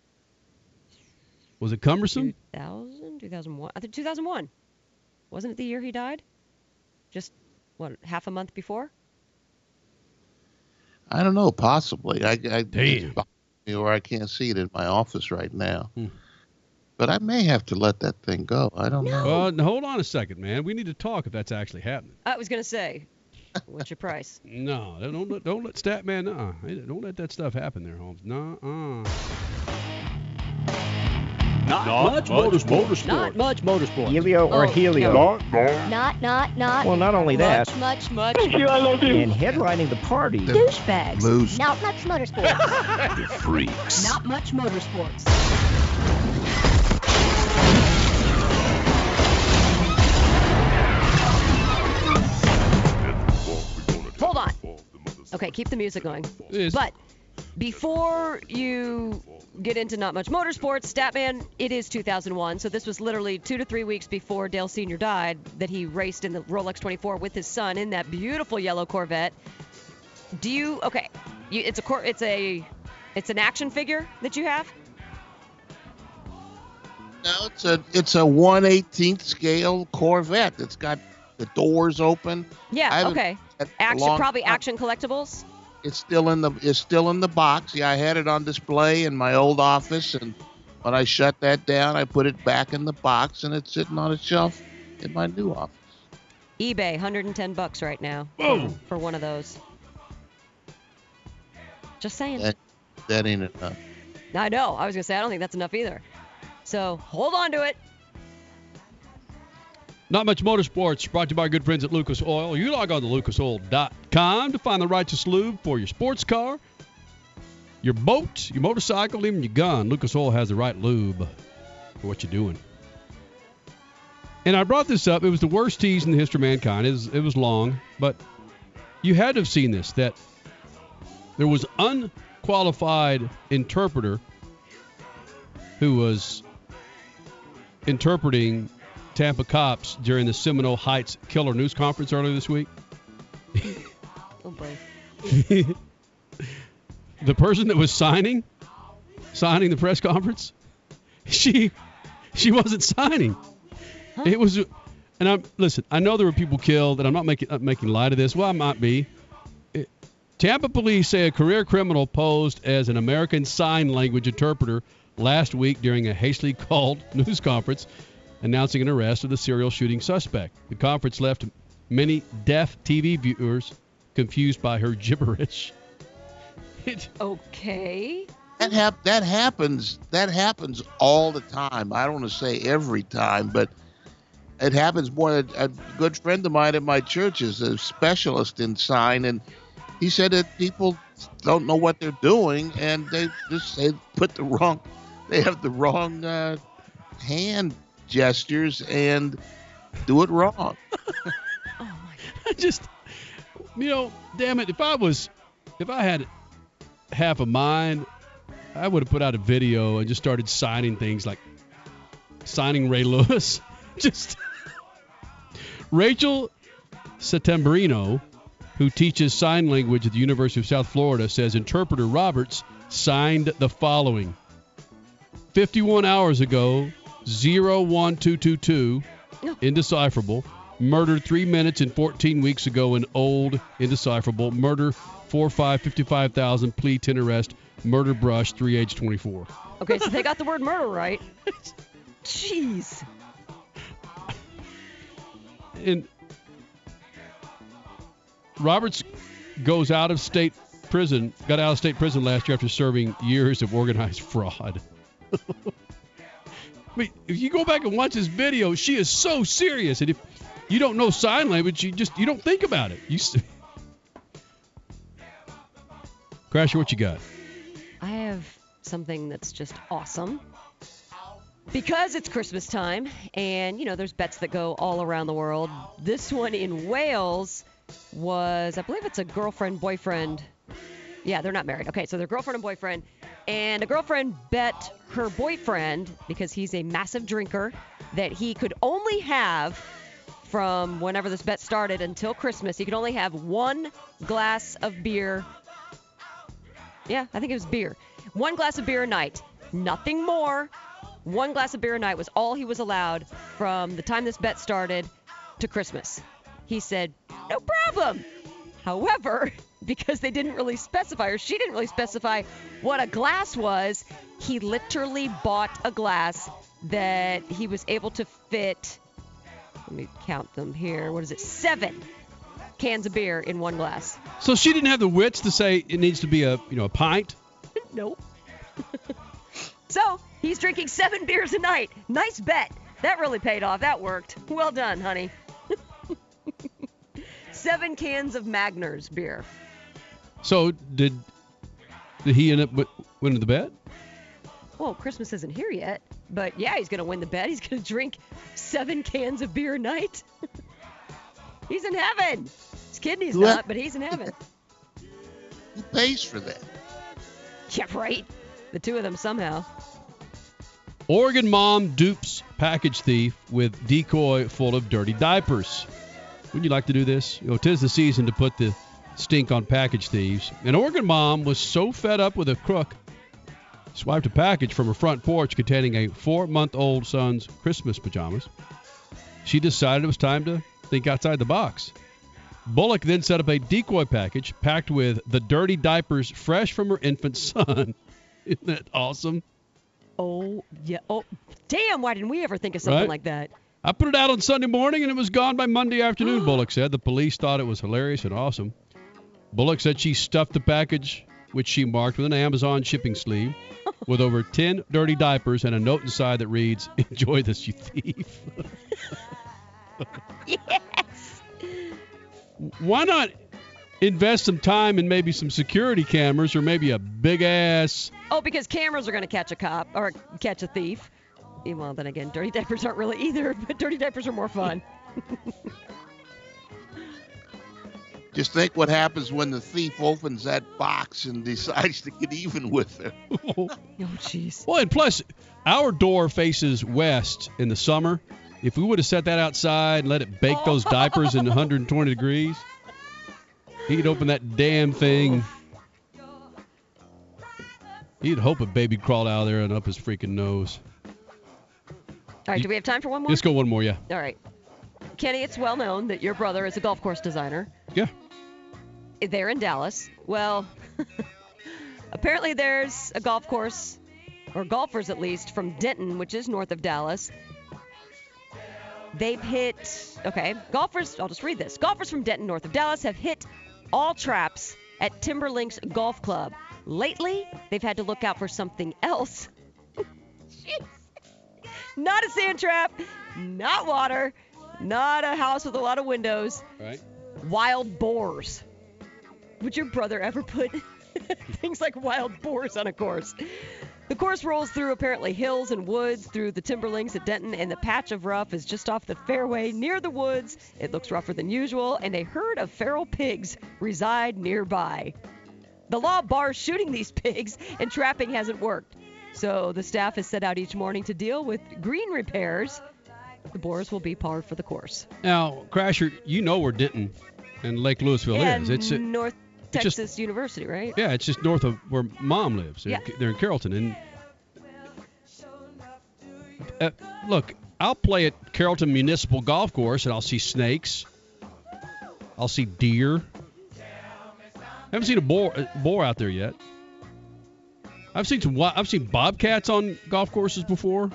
Was it cumbersome? 2000, 2001. I think 2001. Wasn't it the year he died? Just, half a month before? I don't know, possibly. Damn. Or I can't see it in my office right now. But I may have to let that thing go. I don't know. Hold on a second, man. We need to talk if that's actually happening. I was going to say, what's your price? No, don't let Statman, don't let that stuff happen there, Holmes. Not much motorsport. Not much motorsport. Helio or Helio. Not. Well, not only that. Much. Thank you, I love you. And headlining the party. Douchebags. Loose. Not much motorsports. Freaks. Not much motorsports. Hold on. Okay, keep the music going. But before you get into Not Much Motorsports, Statman, it is 2001, so this was literally 2 to 3 weeks before Dale Sr. died that he raced in the Rolex 24 with his son in that beautiful yellow Corvette. It's an action figure that you have? No, it's a 1/18 scale Corvette. It's got the doors open. Yeah, okay. Action collectibles? It's still in the box. Yeah, I had it on display in my old office, and when I shut that down, I put it back in the box, and it's sitting on a shelf in my new office. eBay, $110 right now for one of those. Just saying. That ain't enough. I know. I was gonna say I don't think that's enough either. So hold on to it. Not Much Motorsports, brought to you by our good friends at Lucas Oil. You log on to lucasoil.com to find the righteous lube for your sports car, your boat, your motorcycle, even your gun. Lucas Oil has the right lube for what you're doing. And I brought this up. It was the worst tease in the history of mankind. It was long, but you had to have seen this, that there was unqualified interpreter who was interpreting Tampa cops during the Seminole Heights killer news conference earlier this week. Oh, boy. The person that was signing the press conference, she wasn't signing. Huh? It was, and I know there were people killed, and I'm not making light of this. Well, I might be. Tampa police say a career criminal posed as an American Sign Language interpreter last week during a hastily called news conference announcing an arrest of the serial shooting suspect. The conference left many deaf TV viewers confused by her gibberish. Okay. That happens all the time. I don't want to say every time, but it happens more. A good friend of mine at my church is a specialist in sign, and he said that people don't know what they're doing, and they just they have the wrong hand gestures and do it wrong. Oh my God. Just, damn it, if I had half a mind, I would have put out a video and just started signing things like signing Ray Lewis. Just Rachel Settembrino, who teaches sign language at the University of South Florida, says interpreter Roberts signed the following: 51 hours ago, 01222, indecipherable. Murdered 3 minutes and 14 weeks ago in old, indecipherable. Murder 4-5-55,000, plea 10 arrest. Murder brush 3 age 24. Okay, so they got the word murder right. Jeez. And Roberts got out of state prison last year after serving years of organized fraud. I mean, if you go back and watch this video, she is so serious. And if you don't know sign language, you don't think about it. Crasher, what you got? I have something that's just awesome. Because it's Christmas time, and, there's bets that go all around the world. This one in Wales was, I believe it's a girlfriend-boyfriend. Yeah, they're not married. Okay, so they're girlfriend and boyfriend. And a girlfriend bet her boyfriend, because he's a massive drinker, that he could only have, from whenever this bet started until Christmas, he could only have 1 glass of beer. Yeah, I think it was beer. 1 glass of beer a night. Nothing more. 1 glass of beer a night was all he was allowed from the time this bet started to Christmas. He said, no problem. However, because they didn't really specify, or she didn't really specify what a glass was, he literally bought a glass that he was able to fit, let me count them here, 7 cans of beer in 1 glass. So she didn't have the wits to say it needs to be a pint? Nope. So he's drinking 7 beers a night. Nice bet. That really paid off. That worked. Well done, honey. 7 cans of Magners beer. So did he end up winning the bet? Well, Christmas isn't here yet. But yeah, he's going to win the bet. He's going to drink 7 cans of beer a night. He's in heaven. His kidney's not, but he's in heaven. Who pays for that? Yeah, right. The two of them somehow. Oregon mom dupes package thief with decoy full of dirty diapers. Wouldn't you like to do this? 'Tis the season to put the stink on package thieves. An Oregon mom was so fed up with a crook, swiped a package from her front porch containing a 4-month-old son's Christmas pajamas. She decided it was time to think outside the box. Bullock then set up a decoy package packed with the dirty diapers fresh from her infant son. Isn't that awesome? Oh, yeah. Oh, damn, why didn't we ever think of something like that? I put it out on Sunday morning, and it was gone by Monday afternoon, Bullock said. The police thought it was hilarious and awesome. Bullock said she stuffed the package, which she marked with an Amazon shipping sleeve, with over 10 dirty diapers and a note inside that reads, "Enjoy this, you thief." Yes! Why not invest some time in maybe some security cameras or maybe a big-ass... Oh, because cameras are going to catch a cop or catch a thief. Well, then again, dirty diapers aren't really either, but dirty diapers are more fun. Just think what happens when the thief opens that box and decides to get even with her. Oh, jeez. Well, and plus, our door faces west in the summer. If we would have set that outside and let it bake those diapers in 120 degrees, he'd open that damn thing. He'd hope a baby crawled out of there and up his freaking nose. All right, do we have time for one more? Let's go one more, yeah. All right. Kenny, it's well known that your brother is a golf course designer. Yeah. They're in Dallas. Well, apparently there's a golf course, or golfers at least, from Denton, which is north of Dallas. They've hit, golfers, I'll just read this. Golfers from Denton, north of Dallas, have hit all traps at Timberlinks Golf Club. Lately, they've had to look out for something else. Not a sand trap, not water, not a house with a lot of windows. Right. Wild boars. Would your brother ever put things like wild boars on a course? The course rolls through apparently hills and woods through the Timberlinks at Denton, and the patch of rough is just off the fairway near the woods. It looks rougher than usual, and a herd of feral pigs reside nearby. The law bars shooting these pigs, and trapping hasn't worked. So the staff is set out each morning to deal with green repairs. The boars will be par for the course. Now, Crasher, you know where Denton and Lake Louisville is. It's North Texas University, right? Yeah, it's just north of where Mom lives. They're in Carrollton. And look, I'll play at Carrollton Municipal Golf Course, and I'll see snakes. I'll see deer. I haven't seen a boar out there yet. I've seen bobcats on golf courses before.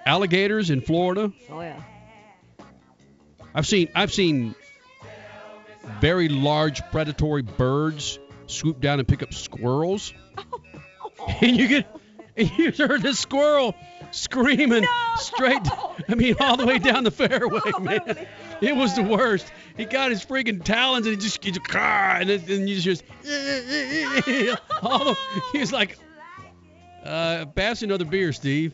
Alligators in Florida. Oh yeah. I've seen very large predatory birds swoop down and pick up squirrels. And you heard this squirrel screaming straight, all the way down the fairway, man. It was the worst. He got his freaking talons and he you just he was like, pass another beer, Steve.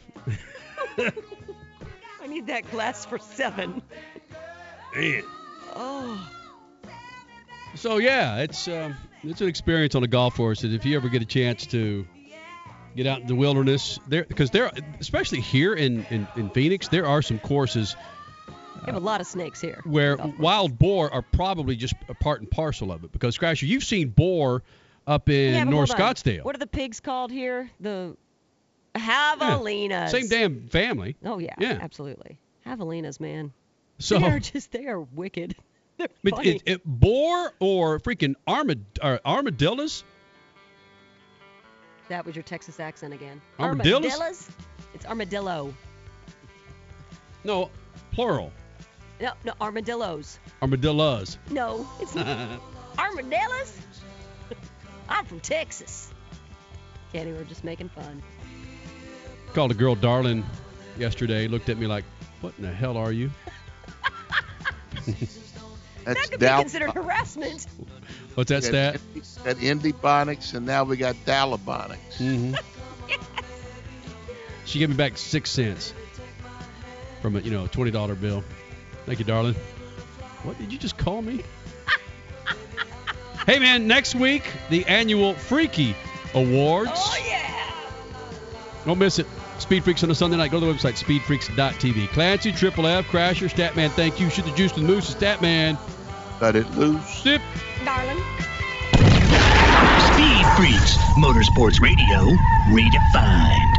I need that glass for 7. Man. Oh. So yeah, it's an experience on a golf course that if you ever get a chance to get out in the wilderness, because especially here in Phoenix, there are some courses. We have a lot of snakes here. Where wild boar are probably just a part and parcel of it. Because Crasher, you've seen boar up in North Scottsdale. What are the pigs called here? The javelinas. Yeah, same damn family. Oh yeah, absolutely. Javelinas, man. So they are wicked. They're funny. Boar or freaking armadillos? That was your Texas accent again. Armadillos? It's armadillo. No, plural. No, armadillos. Armadillos. No, it's not. Armadillos? I'm from Texas. Kenny, we're just making fun. Called a girl darling yesterday. Looked at me like, what in the hell are you? That could be considered harassment. What's that stat? At Indibonics, and now we got Dalibonics. Mm-hmm. Yes. She gave me back 6 cents from a $20 bill. Thank you, darling. What did you just call me? Hey, man, next week, the annual Freaky Awards. Oh, yeah. Don't miss it. Speed Freaks on a Sunday night. Go to the website, speedfreaks.tv. Clancy, Triple F, Crasher, Statman, thank you. Shoot the juice to the moose, Statman. Let it loose. Sip. Darling. Speed Freaks, Motorsports Radio, redefined.